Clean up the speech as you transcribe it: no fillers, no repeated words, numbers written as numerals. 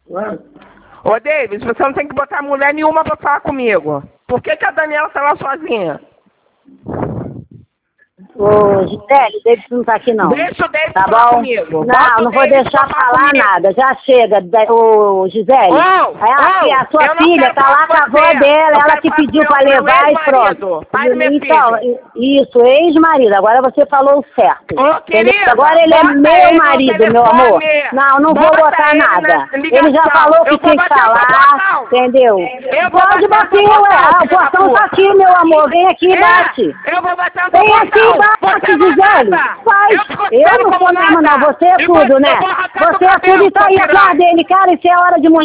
Ô, Davis, você não tem que botar mulher nenhuma pra falar comigo. Por que a Daniela tá lá sozinha? Ô, Gisele, o Davis não tá aqui, não. Deixa o Davis tá falar bom? comigo. Não vou deixar falar nada. Já chega, ô, Gisele. A sua filha tá lá com a avó dela, ela te pediu pra levar e pronto. Pai do meu então, filho. isso, ex-marido. Agora você falou o certo. Ô, querida, agora ele é meu marido, meu amor. Não vou botar nada. Ele já falou que tinha que falar, entendeu? Pode bater, o portão tá aqui, meu amor. Vem aqui e bate. Eu vou bater no Vem aqui e bate, Gisele. Faz. Eu não sou mesmo, não. Você é tudo, né? Você é tudo e tá aí atrás dele, cara. Isso é hora de mulher.